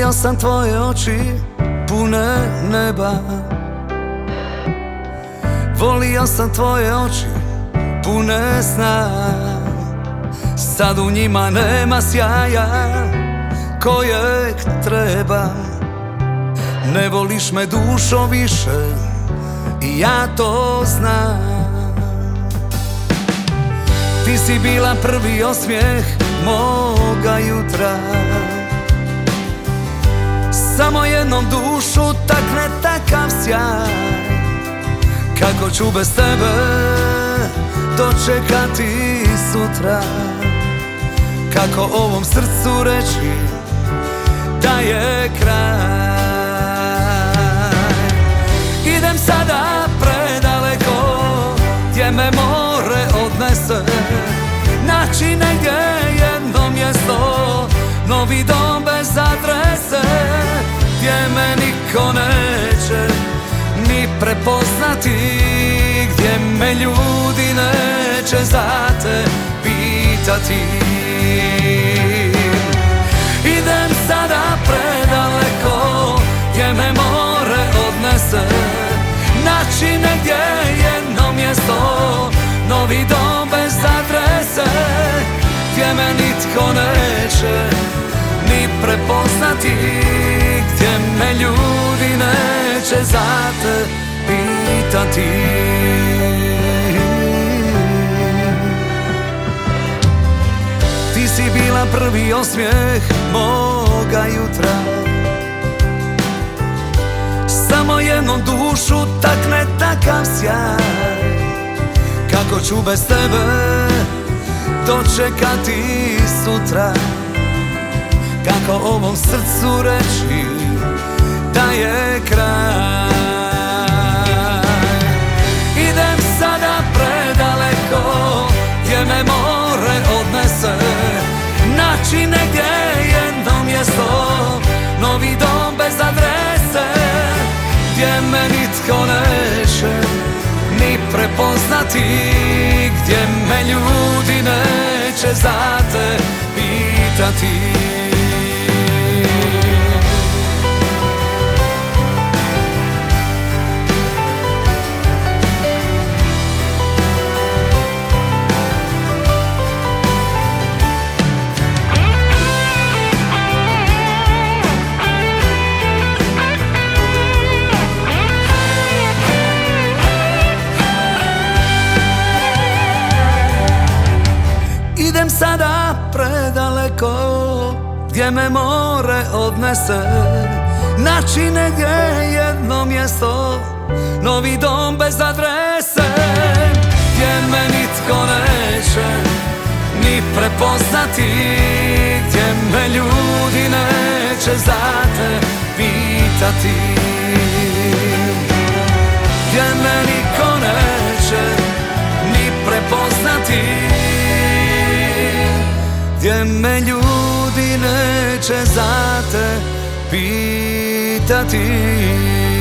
Volio sam tvoje oči pune neba, volio sam tvoje oči pune sna. Sad u njima nema sjaja kojeg treba. Ne voliš me dušo više i ja to znam. Ti si bila prvi osmijeh moga jutra. Samo jednom dušu takne takav sjaj. Kako ću bez tebe dočekati sutra? Kako ovom srcu reći da je kraj? Idem sada predaleko gdje me more odnese. Naći negdje jedno mjesto, novi dom bez adrese, gdje me niko neće ni prepoznati, gdje me ljudi neće za te pitati. Idem sada predaleko gdje me more odnese. Naći negdje jedno mjesto, novi dom bez adrese, gdje me nitko neće ni prepoznati, gdje me ljudi neće za te pitati. Ti si bila prvi osmijeh moga jutra. Samo jednom dušu takne takav sjaj. Kako ću bez tebe dočekati sutra? Kako ovom srcu reći da je kraj? Idem sada predaleko gdje me more odnese. Naći negdje jedno mjesto, novi dom bez adrese, gdje me nitko neće ni prepoznati, gdje me ljudi neće za te pitati. Idem sada predaleko gdje me more odnese. Naći negdje jedno mjesto, novi dom bez adrese, gdje me nitko neće ni prepoznati, gdje me ljudi neće za te pitati. Gdje me nitko neće ni prepoznati, gdje me ljudi neće za te pitati.